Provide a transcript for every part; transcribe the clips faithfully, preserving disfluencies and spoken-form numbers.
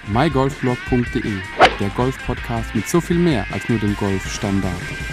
my golf blog punkt de, der Golf-Podcast mit so viel mehr als nur dem Golfstandard.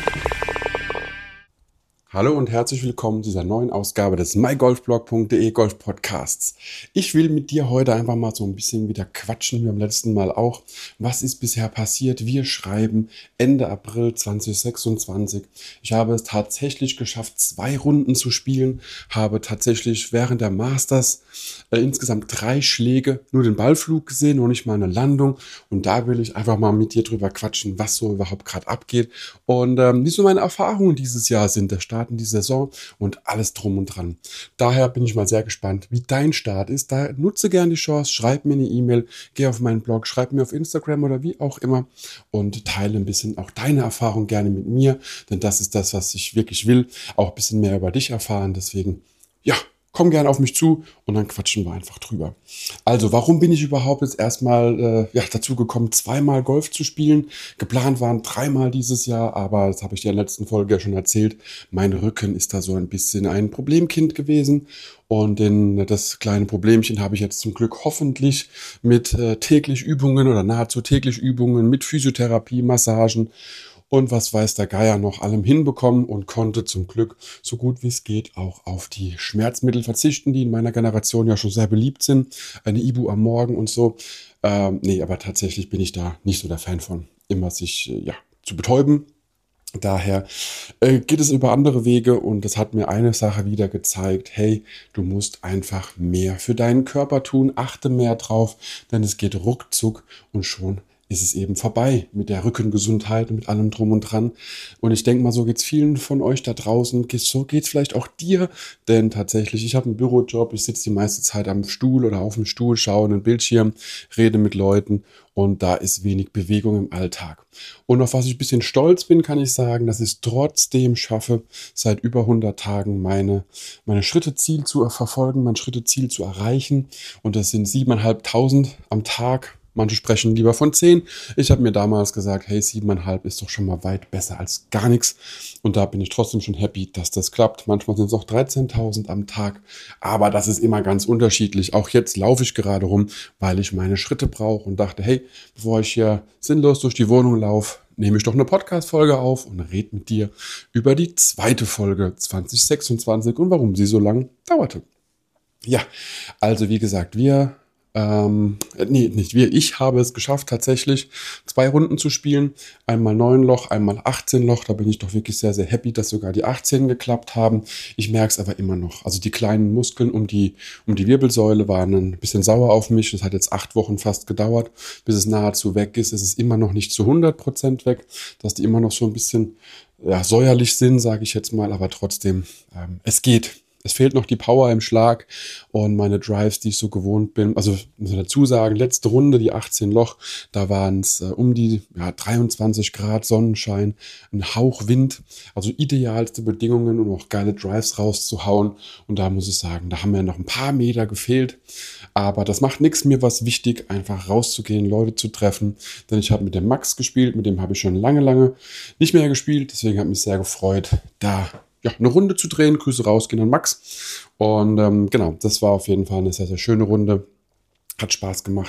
Hallo und herzlich willkommen zu dieser neuen Ausgabe des my golf blog punkt de Golf Podcasts. Ich will mit dir heute einfach mal so ein bisschen wieder quatschen, wie beim letzten Mal auch. Was ist bisher passiert? Wir schreiben Ende April zwanzig sechsundzwanzig. Ich habe es tatsächlich geschafft, zwei Runden zu spielen, habe tatsächlich während der Masters äh, insgesamt drei Schläge, nur den Ballflug gesehen, noch nicht mal eine Landung. Und da will ich einfach mal mit dir drüber quatschen, was so überhaupt gerade abgeht und ähm, wie so meine Erfahrungen dieses Jahr sind. Der Start in die Saison und alles drum und dran. Daher bin ich mal sehr gespannt, wie dein Start ist. Da nutze gerne die Chance, schreib mir eine E-Mail, geh auf meinen Blog, schreib mir auf Instagram oder wie auch immer und teile ein bisschen auch deine Erfahrung gerne mit mir, denn das ist das, was ich wirklich will. Auch ein bisschen mehr über dich erfahren. Deswegen, ja, komm gerne auf mich zu und dann quatschen wir einfach drüber. Also, warum bin ich überhaupt jetzt erstmal äh, ja, dazu gekommen, zweimal Golf zu spielen? Geplant waren dreimal dieses Jahr, aber das habe ich dir in der letzten Folge ja schon erzählt. Mein Rücken ist da so ein bisschen ein Problemkind gewesen. Und den, das kleine Problemchen habe ich jetzt zum Glück hoffentlich mit äh, täglich Übungen oder nahezu täglich Übungen, mit Physiotherapie, Massagen und was weiß der Geier noch allem hinbekommen und konnte zum Glück so gut wie es geht auch auf die Schmerzmittel verzichten, die in meiner Generation ja schon sehr beliebt sind. Eine Ibu am Morgen und so. Ähm, nee, aber tatsächlich bin ich da nicht so der Fan von, immer sich äh, ja, zu betäuben. Daher äh, geht es über andere Wege und das hat mir eine Sache wieder gezeigt. Hey, du musst einfach mehr für deinen Körper tun, achte mehr drauf, denn es geht ruckzuck und schon ist es eben vorbei mit der Rückengesundheit und mit allem drum und dran. Und ich denke mal, so geht's vielen von euch da draußen. So geht's vielleicht auch dir, denn tatsächlich, ich habe einen Bürojob, ich sitze die meiste Zeit am Stuhl oder auf dem Stuhl, schaue in den Bildschirm, rede mit Leuten und da ist wenig Bewegung im Alltag. Und auf was ich ein bisschen stolz bin, kann ich sagen, dass ich es trotzdem schaffe, seit über hundert Tagen meine, meine Schritteziel zu verfolgen, mein Schritteziel zu erreichen. Und das sind siebeneinhalbtausend am Tag. Manche sprechen lieber von zehn. Ich habe mir damals gesagt, hey, siebeneinhalb ist doch schon mal weit besser als gar nichts. Und da bin ich trotzdem schon happy, dass das klappt. Manchmal sind es auch dreizehntausend am Tag. Aber das ist immer ganz unterschiedlich. Auch jetzt laufe ich gerade rum, weil ich meine Schritte brauche und dachte, hey, bevor ich hier sinnlos durch die Wohnung laufe, nehme ich doch eine Podcast-Folge auf und rede mit dir über die zweite Folge zwanzig sechsundzwanzig und warum sie so lang dauerte. Ja, also wie gesagt, wir... Ähm, nee, nicht wir. Ich habe es geschafft, tatsächlich zwei Runden zu spielen. Einmal neun Loch, einmal achtzehn Loch. Da bin ich doch wirklich sehr, sehr happy, dass sogar die achtzehn geklappt haben. Ich merke es aber immer noch. Also die kleinen Muskeln um die, um die Wirbelsäule waren ein bisschen sauer auf mich. Das hat jetzt acht Wochen fast gedauert, bis es nahezu weg ist. Es ist immer noch nicht zu hundert Prozent weg, dass die immer noch so ein bisschen ja, säuerlich sind, sage ich jetzt mal. Aber trotzdem, ähm, es geht. Es fehlt noch die Power im Schlag und meine Drives, die ich so gewohnt bin. Also muss ich dazu sagen, letzte Runde, die achtzehn Loch, da waren es äh, um die ja, dreiundzwanzig Grad Sonnenschein, ein Hauch Wind. Also idealste Bedingungen, um auch geile Drives rauszuhauen. Und da muss ich sagen, da haben mir noch ein paar Meter gefehlt. Aber das macht nichts. Mir war es wichtig, einfach rauszugehen, Leute zu treffen. Denn ich habe mit dem Max gespielt, mit dem habe ich schon lange, lange nicht mehr gespielt. Deswegen hat mich sehr gefreut, da ja, eine Runde zu drehen. Grüße rausgehen an Max. Und ähm, genau, das war auf jeden Fall eine sehr, sehr schöne Runde. Hat Spaß gemacht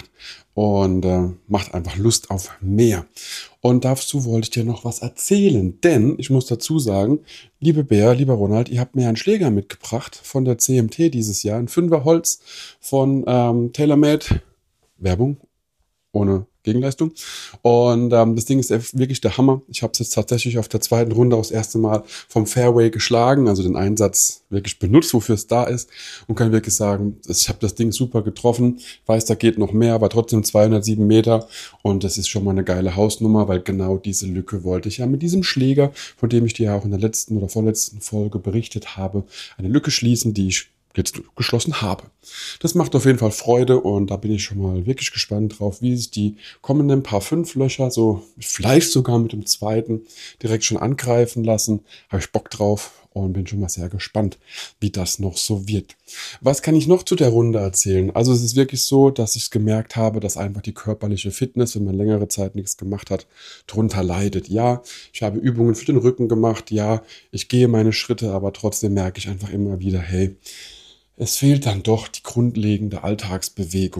und äh, macht einfach Lust auf mehr. Und dazu wollte ich dir noch was erzählen. Denn ich muss dazu sagen, liebe Bär, lieber Ronald, ihr habt mir einen Schläger mitgebracht von der C M T dieses Jahr. Ein Fünfer Holz von ähm, TaylorMade. Werbung. Ohne Gegenleistung. Und ähm, das Ding ist wirklich der Hammer. Ich habe es jetzt tatsächlich auf der zweiten Runde auch das erste Mal vom Fairway geschlagen, also den Einsatz wirklich benutzt, wofür es da ist und kann wirklich sagen, ich habe das Ding super getroffen. Ich weiß, da geht noch mehr, aber trotzdem zweihundertsieben Meter und das ist schon mal eine geile Hausnummer, weil genau diese Lücke wollte ich ja mit diesem Schläger, von dem ich dir ja auch in der letzten oder vorletzten Folge berichtet habe, eine Lücke schließen, die ich jetzt geschlossen habe. Das macht auf jeden Fall Freude und da bin ich schon mal wirklich gespannt drauf, wie sich die kommenden paar fünf Löcher, so vielleicht sogar mit dem zweiten, direkt schon angreifen lassen. Habe ich Bock drauf und bin schon mal sehr gespannt, wie das noch so wird. Was kann ich noch zu der Runde erzählen? Also es ist wirklich so, dass ich gemerkt habe, dass einfach die körperliche Fitness, wenn man längere Zeit nichts gemacht hat, drunter leidet. Ja, ich habe Übungen für den Rücken gemacht. Ja, ich gehe meine Schritte, aber trotzdem merke ich einfach immer wieder, hey, es fehlt dann doch die grundlegende Alltagsbewegung.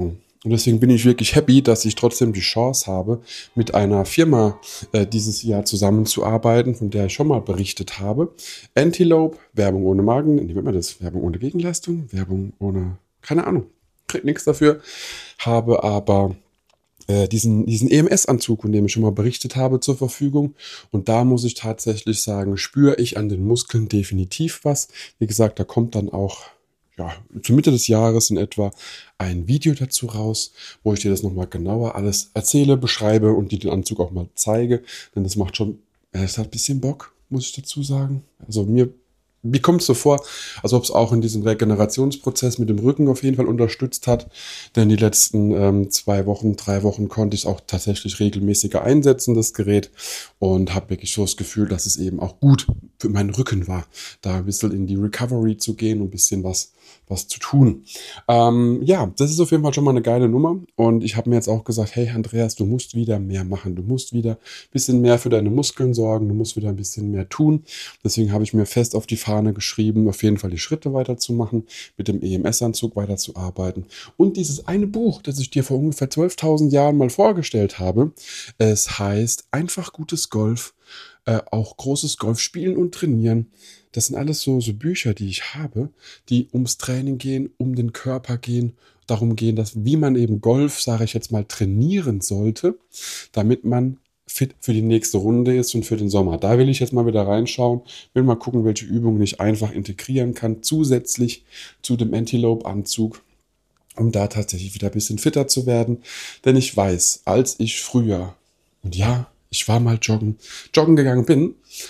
Und deswegen bin ich wirklich happy, dass ich trotzdem die Chance habe, mit einer Firma äh, dieses Jahr zusammenzuarbeiten, von der ich schon mal berichtet habe. Antelope, Werbung ohne Magen, wie nennt man das? Werbung ohne Gegenleistung, Werbung ohne, keine Ahnung, krieg nichts dafür. Habe aber äh, diesen, diesen E M S-Anzug, von dem ich schon mal berichtet habe, zur Verfügung. Und da muss ich tatsächlich sagen, spüre ich an den Muskeln definitiv was. Wie gesagt, da kommt dann auch ja, zur Mitte des Jahres in etwa ein Video dazu raus, wo ich dir das nochmal genauer alles erzähle, beschreibe und dir den Anzug auch mal zeige. Denn das macht schon, es hat ein bisschen Bock, muss ich dazu sagen. Also mir, mir kommt es so vor, als ob es auch in diesem Regenerationsprozess mit dem Rücken auf jeden Fall unterstützt hat. Denn die letzten ähm, zwei Wochen, drei Wochen konnte ich es auch tatsächlich regelmäßiger einsetzen, das Gerät. Und habe wirklich so das Gefühl, dass es eben auch gut für meinen Rücken war, da ein bisschen in die Recovery zu gehen und ein bisschen was was zu tun. Ähm, ja, das ist auf jeden Fall schon mal eine geile Nummer. Und ich habe mir jetzt auch gesagt, hey Andreas, du musst wieder mehr machen. Du musst wieder ein bisschen mehr für deine Muskeln sorgen. Du musst wieder ein bisschen mehr tun. Deswegen habe ich mir fest auf die Fahne geschrieben, auf jeden Fall die Schritte weiterzumachen, mit dem E M S-Anzug weiterzuarbeiten. Und dieses eine Buch, das ich dir vor ungefähr zwölftausend Jahren mal vorgestellt habe, es heißt Einfach gutes Golf. Äh, auch großes Golf spielen und trainieren. Das sind alles so, so Bücher, die ich habe, die ums Training gehen, um den Körper gehen, darum gehen, dass wie man eben Golf, sage ich jetzt mal, trainieren sollte, damit man fit für die nächste Runde ist und für den Sommer. Da will ich jetzt mal wieder reinschauen, will mal gucken, welche Übungen ich einfach integrieren kann, zusätzlich zu dem Antelope-Anzug, um da tatsächlich wieder ein bisschen fitter zu werden. Denn ich weiß, als ich früher, und ja, ich war mal joggen, joggen gegangen bin,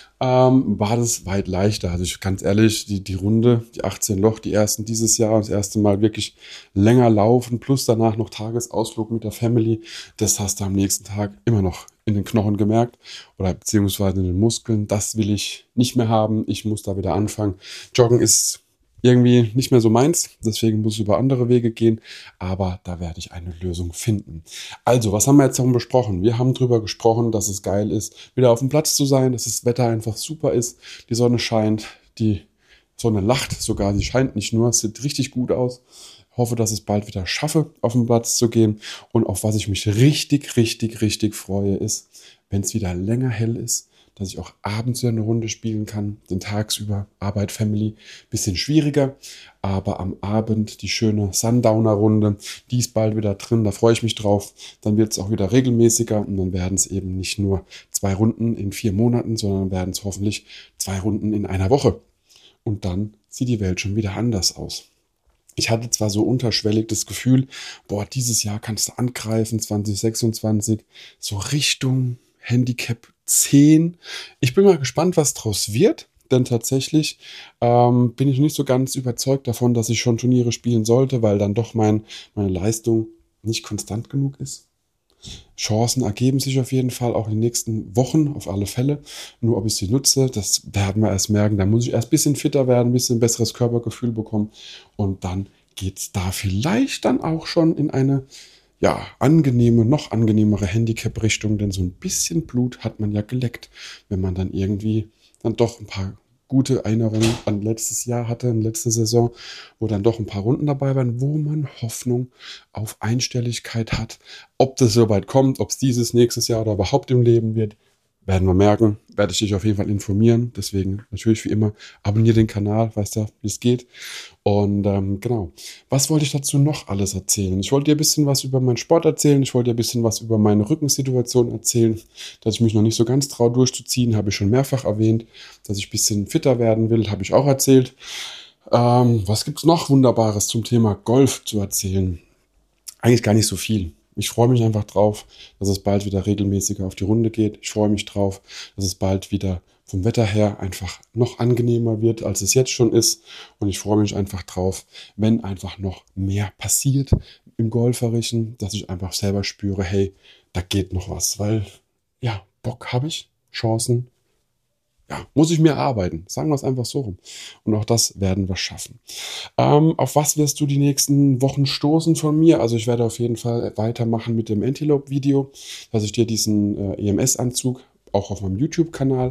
ähm, war das weit leichter. Also ich ganz ehrlich, die, die Runde, die achtzehn Loch, die ersten dieses Jahr, das erste Mal wirklich länger laufen, plus danach noch Tagesausflug mit der Family, das hast du am nächsten Tag immer noch in den Knochen gemerkt oder beziehungsweise in den Muskeln. Das will ich nicht mehr haben. Ich muss da wieder anfangen. Joggen ist irgendwie nicht mehr so meins, deswegen muss es über andere Wege gehen, aber da werde ich eine Lösung finden. Also, was haben wir jetzt darum besprochen? Wir haben darüber gesprochen, dass es geil ist, wieder auf dem Platz zu sein, dass das Wetter einfach super ist, die Sonne scheint, die Sonne lacht sogar, sie scheint nicht nur, es sieht richtig gut aus. Ich hoffe, dass ich es bald wieder schaffe, auf den Platz zu gehen. Und auf was ich mich richtig, richtig, richtig freue, ist, wenn es wieder länger hell ist, dass ich auch abends wieder eine Runde spielen kann, den tagsüber Arbeit, Family, bisschen schwieriger, aber am Abend die schöne Sundowner-Runde, die ist bald wieder drin, da freue ich mich drauf, dann wird es auch wieder regelmäßiger und dann werden es eben nicht nur zwei Runden in vier Monaten, sondern werden es hoffentlich zwei Runden in einer Woche und dann sieht die Welt schon wieder anders aus. Ich hatte zwar so unterschwellig das Gefühl, boah, dieses Jahr kannst du angreifen, zwanzig sechsundzwanzig, so Richtung Handicap zehn. Ich bin mal gespannt, was draus wird, denn tatsächlich ähm, bin ich nicht so ganz überzeugt davon, dass ich schon Turniere spielen sollte, weil dann doch mein, meine Leistung nicht konstant genug ist. Chancen ergeben sich auf jeden Fall auch in den nächsten Wochen, auf alle Fälle. Nur ob ich sie nutze, das werden wir erst merken. Da muss ich erst ein bisschen fitter werden, ein bisschen besseres Körpergefühl bekommen und dann geht es da vielleicht dann auch schon in eine ja, angenehme, noch angenehmere Handicap-Richtung, denn so ein bisschen Blut hat man ja geleckt, wenn man dann irgendwie dann doch ein paar gute Erinnerungen an letztes Jahr hatte, in letzte Saison, wo dann doch ein paar Runden dabei waren, wo man Hoffnung auf Einstelligkeit hat. Ob das so weit kommt, ob es dieses nächstes Jahr oder überhaupt im Leben wird, werden wir merken, werde ich dich auf jeden Fall informieren. Deswegen natürlich wie immer, abonniere den Kanal, weißt ja, wie es geht. Und ähm, genau, was wollte ich dazu noch alles erzählen? Ich wollte dir ein bisschen was über meinen Sport erzählen. Ich wollte dir ein bisschen was über meine Rückensituation erzählen, dass ich mich noch nicht so ganz traue durchzuziehen, habe ich schon mehrfach erwähnt. Dass ich ein bisschen fitter werden will, habe ich auch erzählt. Ähm, was gibt es noch Wunderbares zum Thema Golf zu erzählen? Eigentlich gar nicht so viel. Ich freue mich einfach drauf, dass es bald wieder regelmäßiger auf die Runde geht. Ich freue mich drauf, dass es bald wieder vom Wetter her einfach noch angenehmer wird, als es jetzt schon ist. Und ich freue mich einfach drauf, wenn einfach noch mehr passiert im Golferischen, dass ich einfach selber spüre, hey, da geht noch was. Weil, ja, Bock habe ich, Chancen, ja, muss ich mir arbeiten. Sagen wir es einfach so rum. Und auch das werden wir schaffen. Ähm, auf was wirst du die nächsten Wochen stoßen von mir? Also ich werde auf jeden Fall weitermachen mit dem Antelope-Video, dass ich dir diesen äh, E M S-Anzug auch auf meinem YouTube-Kanal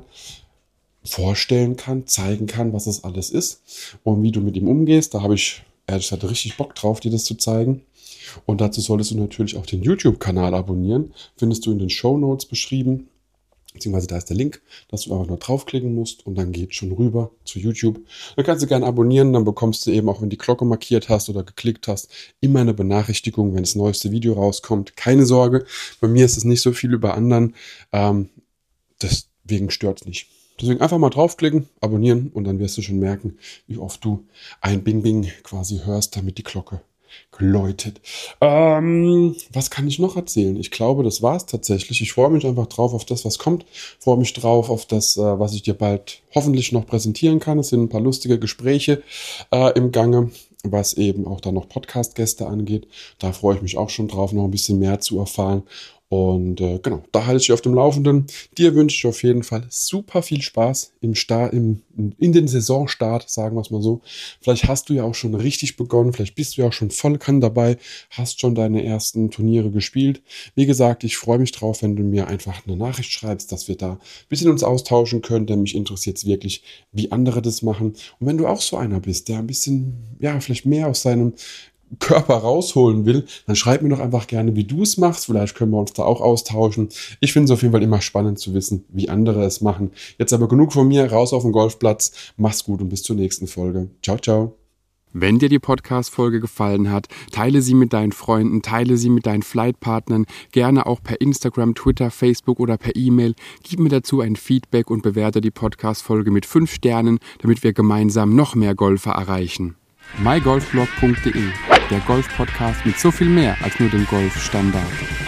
vorstellen kann, zeigen kann, was das alles ist und wie du mit ihm umgehst. Da habe ich ehrlich gesagt richtig Bock drauf, dir das zu zeigen. Und dazu solltest du natürlich auch den YouTube-Kanal abonnieren. Findest du in den Shownotes beschrieben. Beziehungsweise da ist der Link, dass du einfach nur draufklicken musst und dann geht schon rüber zu YouTube. Dann kannst du gerne abonnieren, dann bekommst du eben, auch wenn die Glocke markiert hast oder geklickt hast, immer eine Benachrichtigung, wenn das neueste Video rauskommt. Keine Sorge, bei mir ist es nicht so viel wie bei anderen, ähm, deswegen stört es nicht. Deswegen einfach mal draufklicken, abonnieren und dann wirst du schon merken, wie oft du ein Bing-Bing quasi hörst, damit die Glocke geläutet. Ähm, was kann ich noch erzählen? Ich glaube, das war es tatsächlich. Ich freue mich einfach drauf auf das, was kommt. Ich freue mich drauf auf das, äh, was ich dir bald hoffentlich noch präsentieren kann. Es sind ein paar lustige Gespräche äh, im Gange, was eben auch dann noch Podcast-Gäste angeht. Da freue ich mich auch schon drauf, noch ein bisschen mehr zu erfahren. Und äh, genau, da halte ich dich auf dem Laufenden. Dir wünsche ich auf jeden Fall super viel Spaß im Start, im, in den Saisonstart, sagen wir es mal so. Vielleicht hast du ja auch schon richtig begonnen, vielleicht bist du ja auch schon voll kann dabei, hast schon deine ersten Turniere gespielt. Wie gesagt, ich freue mich drauf, wenn du mir einfach eine Nachricht schreibst, dass wir da ein bisschen uns austauschen können, denn mich interessiert es wirklich, wie andere das machen. Und wenn du auch so einer bist, der ein bisschen, ja, vielleicht mehr aus seinem Körper rausholen will, dann schreib mir doch einfach gerne, wie du es machst. Vielleicht können wir uns da auch austauschen. Ich finde es auf jeden Fall immer spannend zu wissen, wie andere es machen. Jetzt aber genug von mir, raus auf den Golfplatz. Mach's gut und bis zur nächsten Folge. Ciao, ciao. Wenn dir die Podcast-Folge gefallen hat, teile sie mit deinen Freunden, teile sie mit deinen Flightpartnern, gerne auch per Instagram, Twitter, Facebook oder per E-Mail. Gib mir dazu ein Feedback und bewerte die Podcast-Folge mit fünf Sternen, damit wir gemeinsam noch mehr Golfer erreichen. my golf blog punkt de, der Golf-Podcast mit so viel mehr als nur dem Golfstandard.